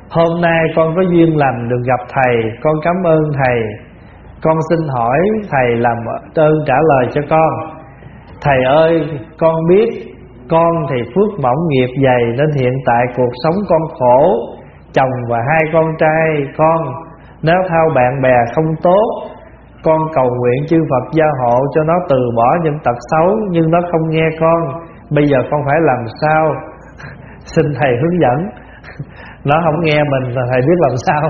Hôm nay con có duyên lành được gặp thầy, con cảm ơn thầy. Con xin hỏi thầy làm ơn trả lời cho con. Thầy ơi, con biết con thì phước mỏng nghiệp dày, nên hiện tại cuộc sống con khổ. Chồng và hai con trai con nếu theo bạn bè không tốt. Con cầu nguyện chư Phật gia hộ cho nó từ bỏ những tật xấu, nhưng nó không nghe con. Bây giờ con phải làm sao? Xin thầy hướng dẫn. Nó không nghe mình là thầy biết làm sao.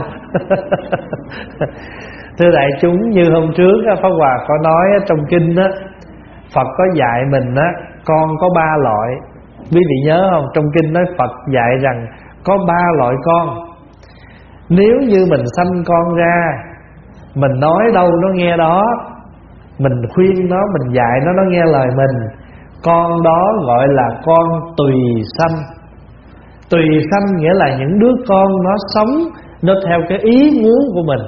Thưa đại chúng, như hôm trước Pháp Hòa có nói trong kinh đó, Phật có dạy mình á, con có 3 loại. Quý vị nhớ không? Trong kinh nói Phật dạy rằng có 3 loại con. Nếu như mình sanh con ra, mình nói đâu nó nghe đó, mình khuyên nó, mình dạy nó nghe lời mình, con đó gọi là con tùy sanh. Tùy sanh nghĩa là những đứa con nó sống nó theo cái ý muốn của mình.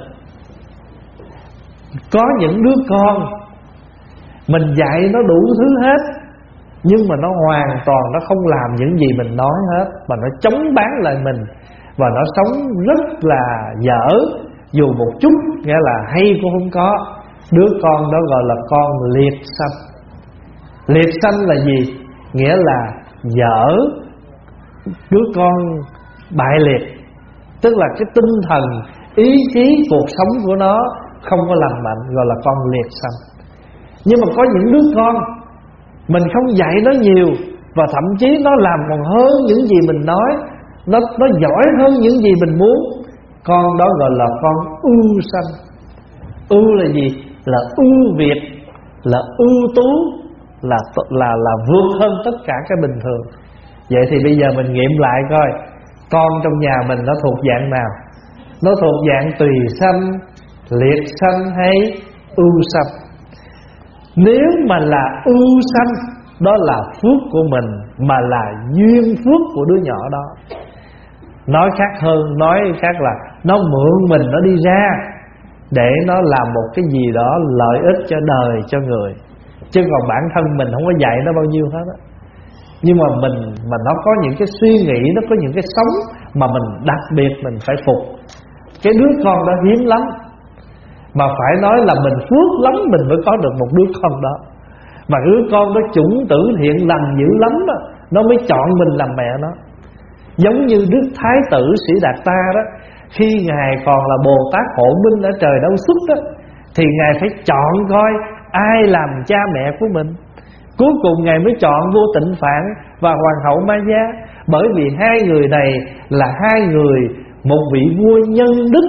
Có những đứa con mình dạy nó đủ thứ hết, nhưng mà nó hoàn toàn nó không làm những gì mình nói hết, mà nó chống bán lại mình, và nó sống rất là dở, dù một chút nghĩa là hay cũng không có. Đứa con đó gọi là con liệt sanh. Liệt sanh là gì? Nghĩa là dở, đứa con bại liệt, tức là cái tinh thần, ý chí, cuộc sống của nó không có lành mạnh, gọi là con liệt sanh. Nhưng mà có những đứa con mình không dạy nó nhiều, và thậm chí nó làm còn hơn những gì mình nói, nó giỏi hơn những gì mình muốn. Con đó gọi là con ưu sanh. Ưu là gì? Là ưu việt, là ưu tú, là vượt hơn tất cả cái bình thường. Vậy thì bây giờ mình nghiệm lại coi, con trong nhà mình nó thuộc dạng nào? Nó thuộc dạng tùy sanh, liệt sanh hay ưu sanh? Nếu mà là ưu sanh, đó là phước của mình, mà là duyên phước của đứa nhỏ đó. Nói khác hơn, nói khác là nó mượn mình nó đi ra để nó làm một cái gì đó lợi ích cho đời, cho người. Chứ còn bản thân mình không có dạy nó bao nhiêu hết á. Nhưng mà nó có những cái suy nghĩ, nó có những cái sống mà mình đặc biệt mình phải phục. Cái đứa con đó hiếm lắm, mà phải nói là mình phước lắm mình mới có được một đứa con đó. Mà đứa con đó chủng tử thiện lành dữ lắm đó, nó mới chọn mình làm mẹ nó. Giống như Đức Thái tử Sĩ Đạt Ta đó, khi Ngài còn là Bồ Tát Hộ Minh ở trời Đâu Xuất đó, thì Ngài phải chọn coi ai làm cha mẹ của mình. Cuối cùng Ngài mới chọn vua Tịnh Phạn và Hoàng hậu Ma Gia, bởi vì hai người này là hai người một vị vua nhân đức.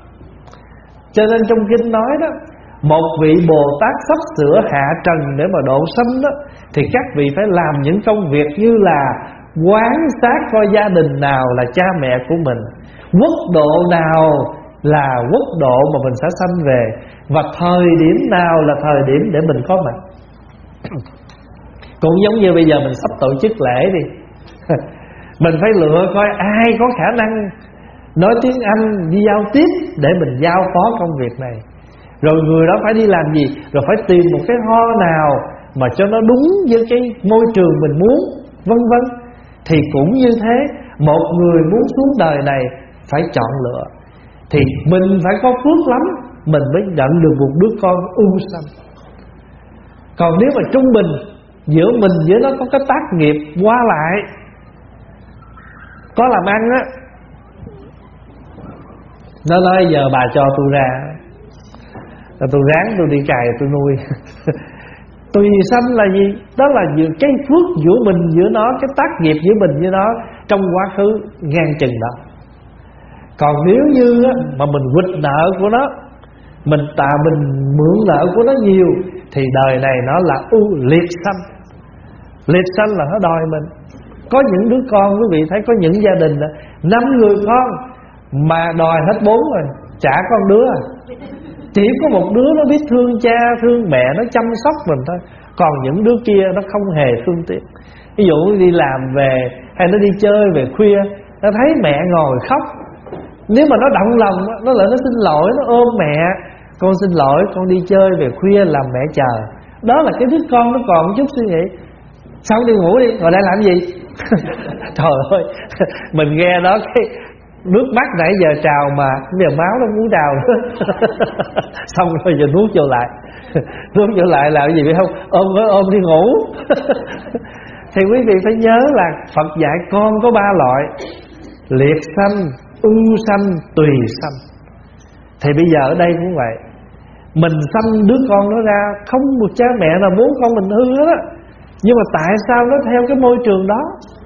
Cho nên trong kinh nói đó, một vị Bồ Tát sắp sửa hạ trần để mà độ sanh đó, thì các vị phải làm những công việc như là quán sát coi gia đình nào là cha mẹ của mình, quốc độ nào là quốc độ mà mình sẽ sanh về, và thời điểm nào là thời điểm để mình có mặt. Cũng giống như bây giờ mình sắp tổ chức lễ đi mình phải lựa coi ai có khả năng nói tiếng Anh, đi giao tiếp để mình giao phó công việc này. Rồi người đó phải đi làm gì, rồi phải tìm một cái ho nào mà cho nó đúng với cái môi trường mình muốn, vân vân. Thì cũng như thế, một người muốn xuống đời này phải chọn lựa. Thì mình phải có phước lắm mình mới nhận được một đứa con ưu sanh. Còn nếu mà trung bình, giữa mình với nó có cái tác nghiệp qua lại, có làm ăn á, nó nói giờ bà cho tôi ra, tôi ráng tôi đi cày tôi nuôi Tùy sanh là gì? Đó là cái phước giữa mình giữa nó, cái tác nghiệp giữa mình với nó trong quá khứ ngang chừng đó. Còn nếu như mà mình quỵt nợ của nó, mình mượn nợ của nó nhiều, thì đời này nó là liệt sanh. Liệt sanh là nó đòi mình. Có những đứa con, quý vị thấy có những gia đình 5 người con mà đòi hết 4 rồi, chả có một đứa. Chỉ có một đứa nó biết thương cha, thương mẹ, nó chăm sóc mình thôi. Còn những đứa kia nó không hề thương tiếc. Ví dụ đi làm về, hay nó đi chơi về khuya, nó thấy mẹ ngồi khóc, nếu mà nó động lòng, nó lại nó xin lỗi, nó ôm mẹ: con xin lỗi, con đi chơi về khuya làm mẹ chờ. Đó là cái đứa con nó còn một chút suy nghĩ. Sao đi ngủ đi, ngồi đây làm gì Trời ơi, mình nghe đó Nước mắt nãy giờ trào mà bây giờ máu nó muốn trào nữa. Xong rồi giờ nuốt vô lại. Nuốt vô lại là cái gì biết không? Ôm đi ngủ. Thì quý vị phải nhớ là Phật dạy con có 3 loại: liệt sanh, ưu sanh, tùy sanh. Thì bây giờ ở đây cũng vậy. Mình sanh đứa con nó ra, không một cha mẹ nào muốn con mình hư hết á. Nhưng mà tại sao nó theo cái môi trường đó?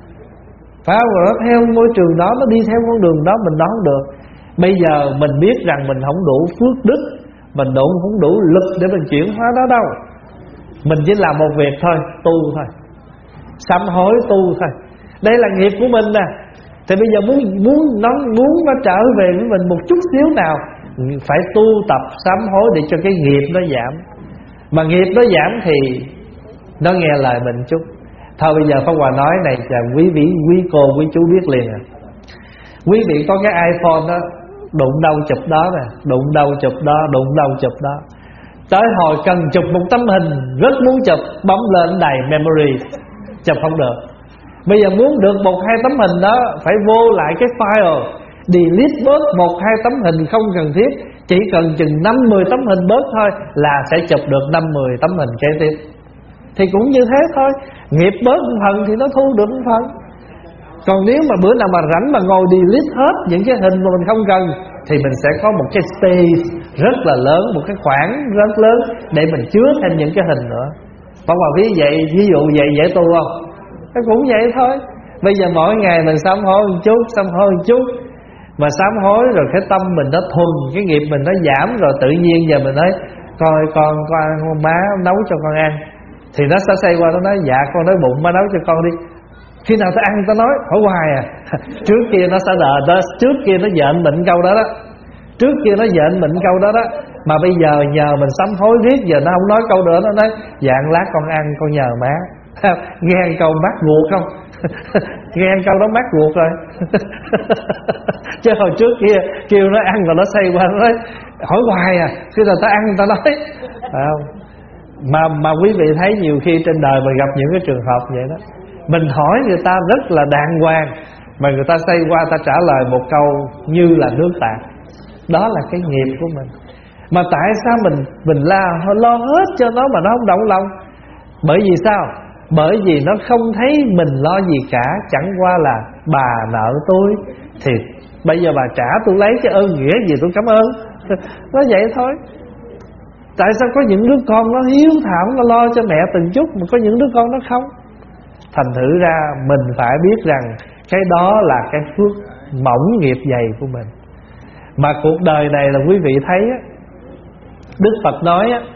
Phải không? Rồi nó theo môi trường đó, nó đi theo con đường đó, mình nói không được. Bây giờ mình biết rằng mình không đủ phước đức, mình không đủ lực để mình chuyển hóa đó đâu. Mình chỉ làm một việc thôi, tu thôi, sám hối tu thôi. Đây là nghiệp của mình nè. Thì bây giờ muốn nó trở về với mình một chút xíu nào, phải tu tập sám hối để cho cái nghiệp nó giảm. Mà nghiệp nó giảm thì nó nghe lời mình chút. Thôi bây giờ Pháp Hòa nói này là quý cô quý chú biết liền à. Quý vị có cái iPhone đó, đụng đâu chụp đó nè, đụng đâu chụp đó, đụng đâu chụp đó. Tới hồi cần chụp một tấm hình rất muốn chụp, bấm lên đầy memory, chụp không được. Bây giờ muốn được 1-2 tấm hình đó, phải vô lại cái file, delete bớt 1-2 tấm hình không cần thiết. Chỉ cần chừng 5-10 tấm hình bớt thôi là sẽ chụp được 5-10 tấm hình kế tiếp. Thì cũng như thế thôi. Nghiệp bớt một phần thì nó thu được một phần. Còn nếu mà bữa nào mà rảnh mà ngồi delete hết những cái hình mà mình không cần, thì mình sẽ có một cái space rất là lớn, một cái khoảng rất lớn để mình chứa thêm những cái hình nữa. Còn mà ví dụ vậy dễ tu không? Nó cũng vậy thôi. Bây giờ mỗi ngày mình sám hối một chút, sám hối một chút. Mà sám hối rồi cái tâm mình nó thuần, cái nghiệp mình nó giảm, rồi tự nhiên giờ mình nói coi con má nấu cho con ăn. Thì nó sẽ xoay qua nó nói dạ con đói bụng, má nấu cho con đi. Khi nào ta ăn ta nói hỏi hoài à. Trước kia nó sẽ đợi đó, trước kia nó giận mình câu đó đó, trước kia nó giận mình câu đó đó. Mà bây giờ nhờ mình sám hối riết, giờ nó không nói câu nữa, nó nói dạ lát con ăn con nhờ má. Nghe câu mát ruột không? Nghe câu đó mát ruột rồi. Chứ hồi trước kia kêu nó ăn và nó xoay qua nó nói hỏi hoài à. Khi nào ta ăn ta nói phải không? Mà quý vị thấy nhiều khi trên đời mình gặp những cái trường hợp vậy đó. Mình hỏi người ta rất là đàng hoàng, mà người ta xoay qua ta trả lời một câu như là nước tạt. Đó là cái nghiệp của mình. Mà tại sao mình lo hết cho nó mà nó không động lòng? Bởi vì sao? Bởi vì nó không thấy mình lo gì cả. Chẳng qua là bà nợ tôi, thì bây giờ bà trả tôi lấy cái ơn nghĩa gì tôi cảm ơn. Nó vậy thôi. Tại sao có những đứa con nó hiếu thảo, nó lo cho mẹ từng chút, mà có những đứa con nó không? Thành thử ra mình phải biết rằng cái đó là cái phước mỏng nghiệp dày của mình. Mà cuộc đời này là quý vị thấy á, Đức Phật nói á,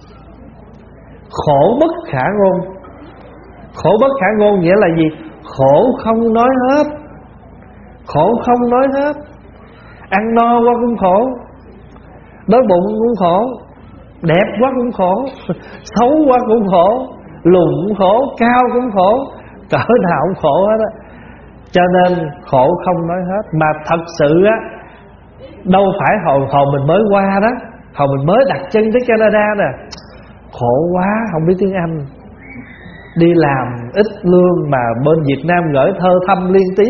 khổ bất khả ngôn. Khổ bất khả ngôn nghĩa là gì? Khổ không nói hết. Khổ không nói hết. Ăn no quá cũng khổ, đói bụng cũng khổ, đẹp quá cũng khổ, xấu quá cũng khổ, lùn cũng khổ, cao cũng khổ, cỡ nào cũng khổ hết á. Cho nên khổ không nói hết. Mà thật sự á, đâu phải hồi mình mới qua đó, hồi mình mới đặt chân tới Canada nè, khổ quá không biết tiếng Anh, đi làm ít lương mà bên Việt Nam gửi thơ thăm liên tiếp.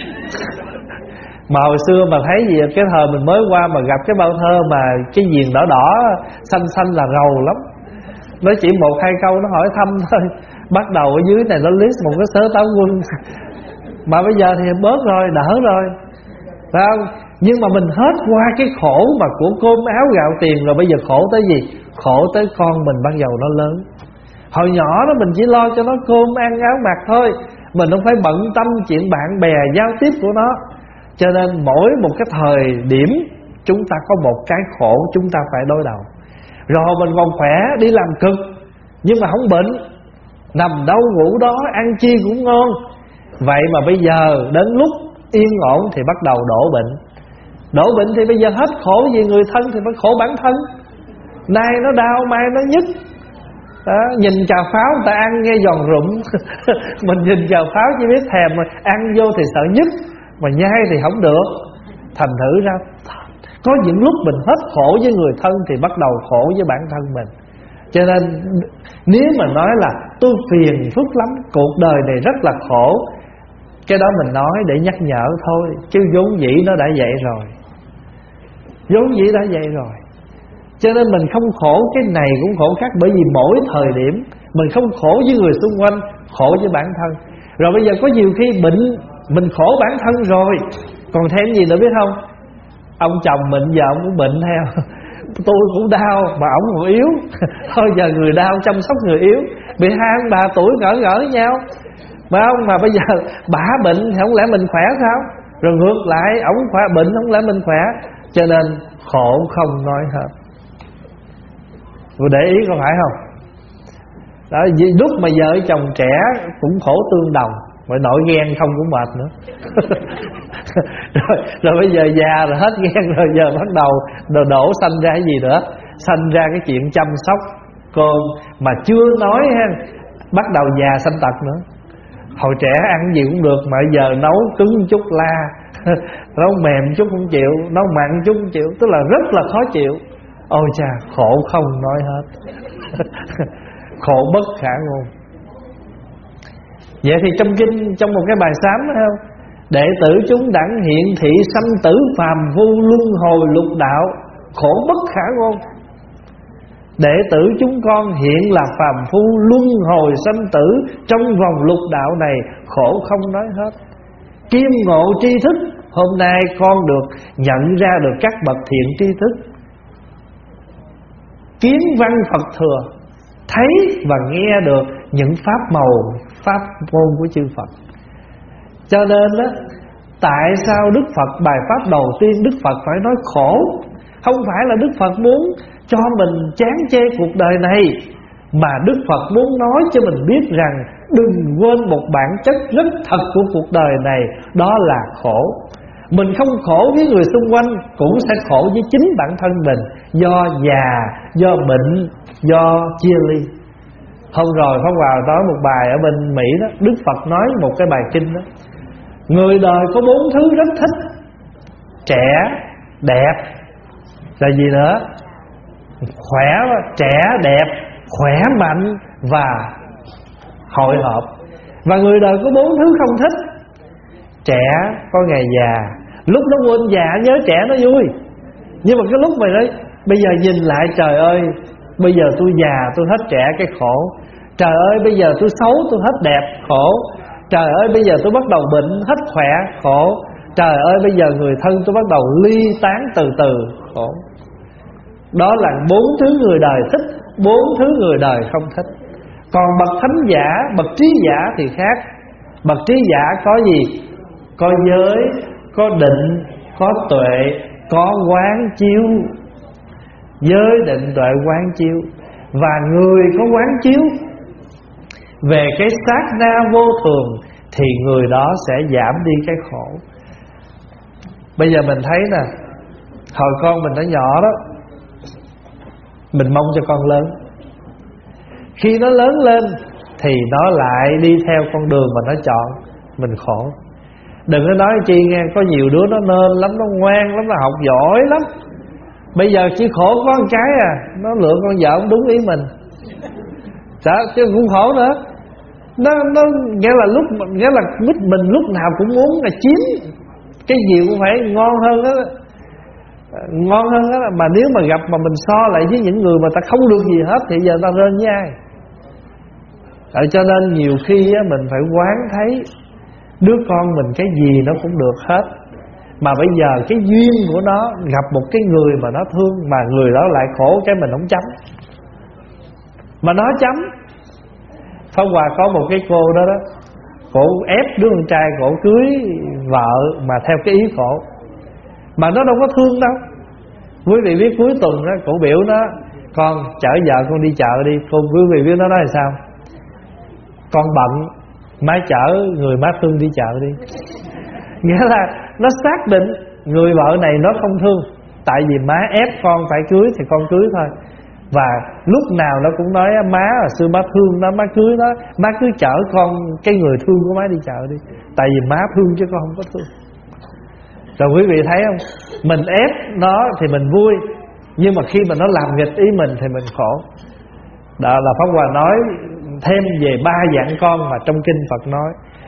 Mà hồi xưa mà thấy gì, cái thời mình mới qua mà gặp cái bao thơ mà cái viền đỏ đỏ xanh xanh là rầu lắm. Nó chỉ 1-2 câu nó hỏi thăm thôi, bắt đầu ở dưới này nó list một cái sớ táo quân. Mà bây giờ thì bớt rồi, đỡ rồi, phải không? Nhưng mà mình hết qua cái khổ mà của cơm áo gạo tiền rồi, bây giờ khổ tới gì? Khổ tới con mình ban đầu nó lớn. Hồi nhỏ đó mình chỉ lo cho nó cơm ăn áo mặc thôi, mình không phải bận tâm chuyện bạn bè giao tiếp của nó. Cho nên mỗi một cái thời điểm chúng ta có một cái khổ chúng ta phải đối đầu. Rồi mình còn khỏe đi làm cực, nhưng mà không bệnh, nằm đâu ngủ đó, ăn chi cũng ngon. Vậy mà bây giờ đến lúc yên ổn thì bắt đầu đổ bệnh. Đổ bệnh thì bây giờ hết khổ vì người thân thì phải khổ bản thân. Nay nó đau, mai nó nhức đó. Nhìn trà pháo người ta ăn nghe giòn rụm. Mình nhìn trà pháo chỉ biết thèm, mà ăn vô thì sợ nhức, mà nhai thì không được. Thành thử ra có những lúc mình hết khổ với người thân thì bắt đầu khổ với bản thân mình. Cho nên nếu mà nói là tôi phiền phức lắm, cuộc đời này rất là khổ, Cái đó mình nói để nhắc nhở thôi, chứ vốn dĩ nó đã vậy rồi. Vốn dĩ đã vậy rồi. Cho nên mình không khổ cái này cũng khổ khác. Bởi vì mỗi thời điểm mình không khổ với người xung quanh, khổ với bản thân. Rồi bây giờ có nhiều khi bệnh, mình khổ bản thân rồi, còn thêm gì nữa biết không? Ông chồng mình giờ ông cũng bệnh theo. Tôi cũng đau mà ổng còn yếu. Thôi giờ người đau chăm sóc người yếu. Bị hai ông bà tuổi ngỡ nhau, phải không? Mà bây giờ bả bệnh thì không lẽ mình khỏe sao? Rồi ngược lại ổng khỏe bệnh không lẽ mình khỏe? Cho nên khổ không nói hết. Rồi để ý có phải không? Đó, lúc mà vợ chồng trẻ cũng khổ tương đồng, rồi nội ghen không cũng mệt nữa. rồi bây giờ già rồi hết ghen rồi, giờ bắt đầu đổ sanh ra cái gì nữa? Sanh ra cái chuyện chăm sóc con. Mà chưa nói ha, bắt đầu già sanh tật nữa. Hồi trẻ ăn gì cũng được, mà giờ nấu cứng chút la, nấu mềm chút không chịu, nấu mặn chút không chịu, tức là rất là khó chịu. Ôi chà, khổ không nói hết. Khổ bất khả ngôn. Vậy thì trong kinh, trong một cái bài sám phải không? Đệ tử chúng đẳng hiện thị sanh tử phàm vô luân hồi lục đạo, khổ bất khả ngôn. Đệ tử chúng con hiện là phàm phu luân hồi sanh tử trong vòng lục đạo này, khổ không nói hết. Kim ngộ tri thức, hôm nay con được nhận ra được các bậc thiện tri thức. Kiến văn Phật thừa, thấy và nghe được những pháp màu, pháp môn của chư Phật. Cho nên đó, tại sao Đức Phật bài pháp đầu tiên Đức Phật phải nói khổ? Không phải là Đức Phật muốn cho mình chán chê cuộc đời này, mà Đức Phật muốn nói cho mình biết rằng đừng quên một bản chất rất thật của cuộc đời này, đó là khổ. Mình không khổ với người xung quanh, cũng sẽ khổ với chính bản thân mình, do già, do bệnh, do chia ly. Hôm rồi Pháp Hòa nói một bài ở bên Mỹ đó, Đức Phật nói một cái bài kinh đó: người đời có 4 thứ rất thích: trẻ, đẹp, là gì nữa? Khỏe, trẻ, đẹp, khỏe mạnh và hội họp. Và người đời có 4 thứ không thích: trẻ có ngày già, lúc nó quên già nhớ trẻ nó vui. Nhưng mà cái lúc mà đấy, bây giờ nhìn lại, trời ơi, bây giờ tôi già tôi hết trẻ, cái khổ. Trời ơi bây giờ tôi xấu tôi hết đẹp, khổ. Trời ơi bây giờ tôi bắt đầu bệnh hết khỏe, khổ. Trời ơi bây giờ người thân tôi bắt đầu ly tán từ từ, khổ. Đó là 4 thứ người đời thích, 4 thứ người đời không thích. Còn bậc thánh giả, bậc trí giả thì khác. Bậc trí giả có gì? Có giới, có định, có tuệ, có quán chiếu. Giới, định, tuệ, quán chiếu. Và người có quán chiếu về cái sát na vô thường thì người đó sẽ giảm đi cái khổ. Bây giờ mình thấy nè, hồi con mình nó nhỏ đó, mình mong cho con lớn. Khi nó lớn lên thì nó lại đi theo con đường mà nó chọn, mình khổ. Đừng có nói chi nghe, có nhiều đứa nó nên lắm, nó ngoan lắm, nó học giỏi lắm. Bây giờ chỉ khổ có một cái à, nó lựa con vợ không đúng ý mình. Sao? Chứ cũng khổ nữa. Nó nghĩa là mình lúc nào cũng muốn là chiếm. Cái gì cũng phải ngon hơn đó. Ngon hơn đó. Mà nếu mà gặp mà mình so lại với những người mà ta không được gì hết thì giờ ta rên với ai? Cho nên nhiều khi á, mình phải quán thấy đứa con mình cái gì nó cũng được hết. Mà bây giờ cái duyên của nó gặp một cái người mà nó thương, mà người đó lại khổ, cái mình không chấm. Mà nó chấm. Pháp Hòa có một cái cô đó đó, cổ ép đứa con trai cổ cưới vợ mà theo cái ý cổ, mà nó đâu có thương đâu. Quý vị biết cuối tuần đó, cổ biểu nó: con chở vợ con đi chợ đi. Quý vị biết nó nói là sao? Con bận, má chở người má thương đi chợ đi. Nghĩa là nó xác định người vợ này nó không thương, tại vì má ép con phải cưới thì con cưới thôi. Và lúc nào nó cũng nói: má hồi xưa má thương nó, má cưới nó, má cứ chở con, cái người thương của má đi chợ đi, tại vì má thương chứ con không có thương. Rồi quý vị thấy không? Mình ép nó thì mình vui, nhưng mà khi mà nó làm nghịch ý mình thì mình khổ. Đó là Pháp Hòa nói thêm về 3 dạng con mà trong kinh Phật nói.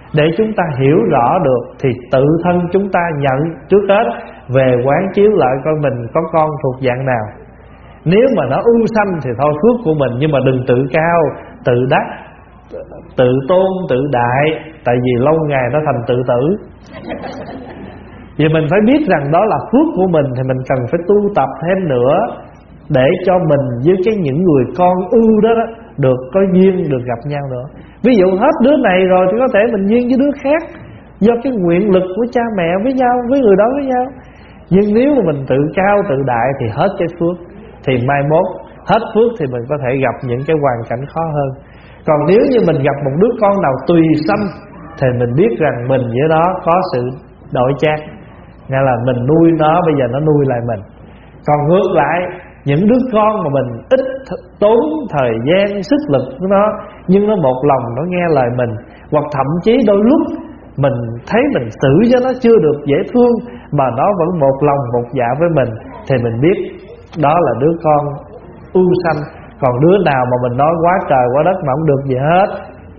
để chúng ta hiểu rõ được thì tự thân chúng ta nhận trước hết, về quán chiếu lại coi mình có con thuộc dạng nào. Nếu mà nó ưu sanh thì thôi phước của mình, nhưng mà đừng tự cao, tự đắc, tự tôn, tự đại, tại vì lâu ngày nó thành tự tử. Vì mình phải biết rằng đó là phước của mình, thì mình cần phải tu tập thêm nữa, để cho mình với những người con ưu đó, được có duyên được gặp nhau nữa. Ví dụ hết đứa này rồi thì có thể mình duyên với đứa khác, do cái nguyện lực của cha mẹ với nhau, với người đó với nhau. Nhưng nếu mà mình tự cao tự đại thì hết cái phước, thì mai mốt hết phước thì mình có thể gặp những cái hoàn cảnh khó hơn. Còn nếu như mình gặp một đứa con nào tùy sanh thì mình biết rằng mình với đó có sự đổi chác, nghĩa là mình nuôi nó, bây giờ nó nuôi lại mình. Còn ngược lại, những đứa con mà mình ít tốn thời gian, sức lực của nó, nhưng nó một lòng nó nghe lời mình, hoặc thậm chí đôi lúc mình thấy mình xử cho nó chưa được dễ thương mà nó vẫn một lòng một dạ với mình, thì mình biết đó là đứa con ưu sanh. Còn đứa nào mà mình nói quá trời quá đất mà không được gì hết,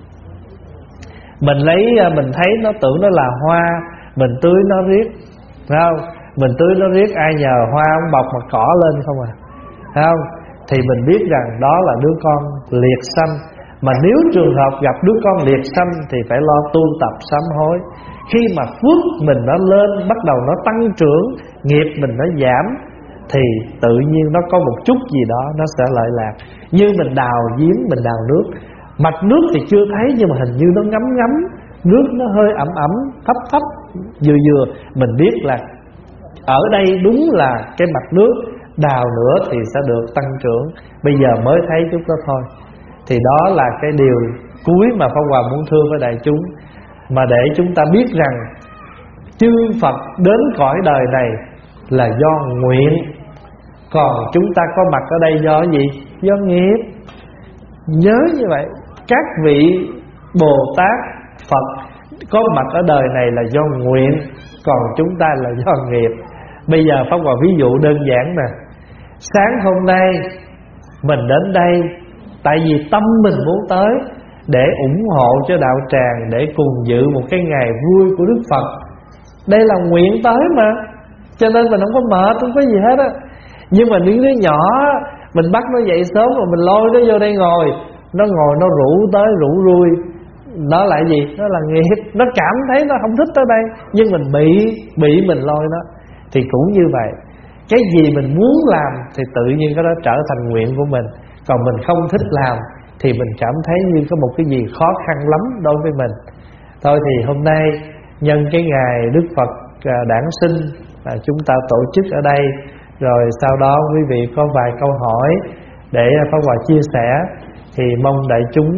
mình thấy nó tưởng nó là hoa, mình tưới nó riết, phải không? Mình tưới nó riết, ai nhờ hoa không bọc mà cỏ lên không à, phải không? Thì mình biết rằng đó là đứa con liệt sanh. Mà nếu trường hợp gặp đứa con liệt sanh thì phải lo tu tập sám hối. Khi mà phước mình nó lên, bắt đầu nó tăng trưởng, nghiệp mình nó giảm, thì tự nhiên nó có một chút gì đó nó sẽ lợi lạc. Như mình đào giếng, mình đào nước, mạch nước thì chưa thấy, nhưng mà hình như nó ngấm ngấm, nước nó hơi ẩm ẩm, thấp thấp, vừa vừa, mình biết là ở đây đúng là cái mạch nước, đào nữa thì sẽ được tăng trưởng. Bây giờ mới thấy chút đó thôi. Thì đó là cái điều cuối mà Pháp Hòa muốn thưa với đại chúng, mà để chúng ta biết rằng chư Phật đến cõi đời này là do nguyện, còn chúng ta có mặt ở đây do gì? Do nghiệp. Nhớ như vậy, các vị Bồ Tát, Phật có mặt ở đời này là do nguyện, còn chúng ta là do nghiệp. Bây giờ Pháp Hòa ví dụ đơn giản nè. Sáng hôm nay mình đến đây tại vì tâm mình muốn tới, để ủng hộ cho đạo tràng, để cùng dự một cái ngày vui của Đức Phật. Đây là nguyện tới mà, cho nên mình không có mệt, không có gì hết á. Nhưng mà những đứa nhỏ, mình bắt nó dậy sớm rồi mình lôi nó vô đây ngồi, nó rủ tới rủ lui, đó là gì? Đó là nghiệp. Nó cảm thấy nó không thích tới đây, nhưng mình bị mình lôi nó. Thì cũng như vậy, cái gì mình muốn làm thì tự nhiên cái đó trở thành nguyện của mình. Còn mình không thích làm thì mình cảm thấy như có một cái gì khó khăn lắm đối với mình. Thôi thì hôm nay nhân cái ngày Đức Phật đản sinh, chúng ta tổ chức ở đây. Rồi sau đó quý vị có vài câu hỏi để Pháp Hòa chia sẻ, thì mong đại chúng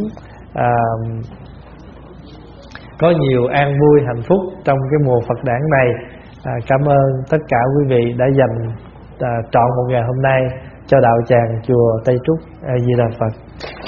có nhiều an vui hạnh phúc trong cái mùa Phật đản này. Cảm ơn tất cả quý vị đã dành trọn một ngày hôm nay cho đạo tràng chùa Tây Trúc. A Di Đà Phật.